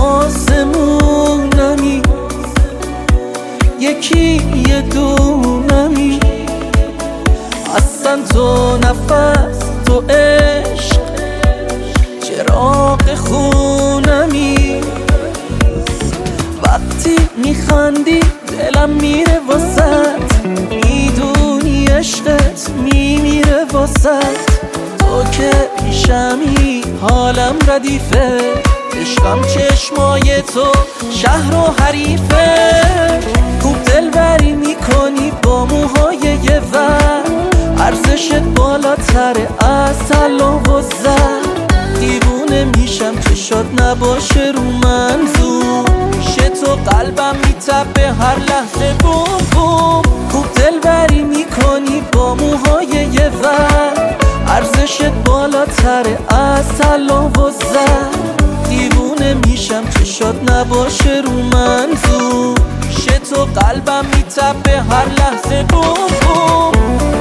آسمونمی، یکی یه دونمی. اصلا تو نفس، تو عشق، چراغ خونمی. وقتی میخندی دلم میره واسط، میدونی عشقت میمیره واسط. تو که پیشمی حالم ردیفه، عشقم چشمای تو شهر و حریفه. خوب دلبری میکنی با موهای یه ور، ارزشت بالاتره از طلا و زر. دیوونه میشم چشات نباشه رو منظور، شه تو قلبم میتپه هر لحظه بوم بوم. خوب دلبری میکنی با موهای یه ور، ارزشت بالاتره از طلا و زر. دیوونه میشم چشات نباشه رو منظور، شه تو قلبم میتپه هر لحظه بوم بوم.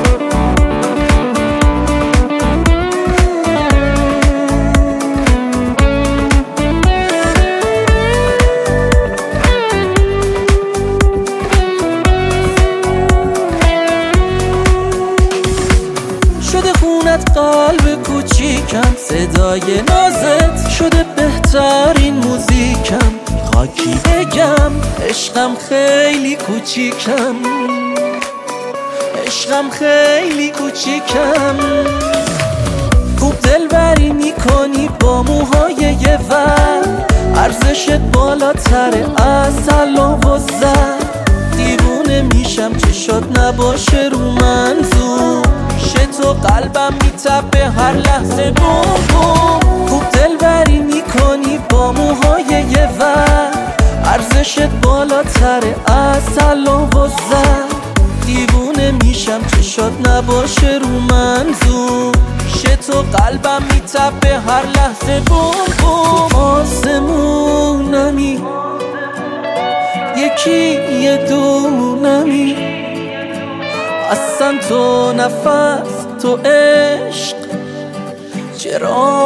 شده خونت قلب کوچیکم، صدای نازت شده بهترین موزیکم. خاکی بگم عشقم خیلی کوچیکم، عشقم خیلی کوچیکم. خوب دلبری میکنی با موهای یه ور، ارزشت بالاتره از طلا و زر. دیوونه میشم چشات نباشه رو منظور، شه تو قلبم میتپه هر لحظه بوم بوم. خوب دلبری میکنی با موهای یه ور، ارزشت بالاتره از طلا و زر. دیوونه میشم چشات نباشه رو منظور، شه تو قلبم میتپه هر لحظه بوم بوم. آسمونمی، یکی یه دونمی. اصلا تو نفس، تو عشق، چرا